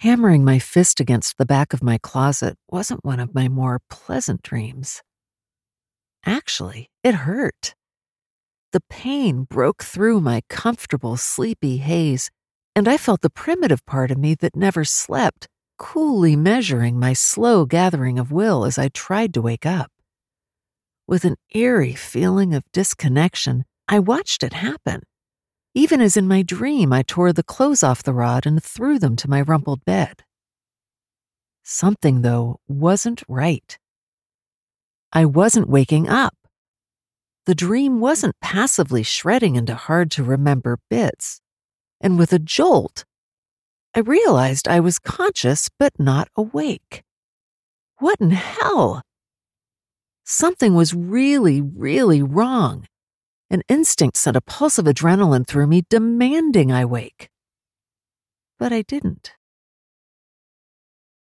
Hammering my fist against the back of my closet wasn't one of my more pleasant dreams. Actually, it hurt. The pain broke through my comfortable, sleepy haze, and I felt the primitive part of me that never slept, coolly measuring my slow gathering of will as I tried to wake up. With an eerie feeling of disconnection, I watched it happen. Even as in my dream, I tore the clothes off the rod and threw them to my rumpled bed. Something, though, wasn't right. I wasn't waking up. The dream wasn't passively shredding into hard-to-remember bits. And with a jolt, I realized I was conscious but not awake. What in hell? Something was really, really wrong. An instinct sent a pulse of adrenaline through me, demanding I wake. But I didn't.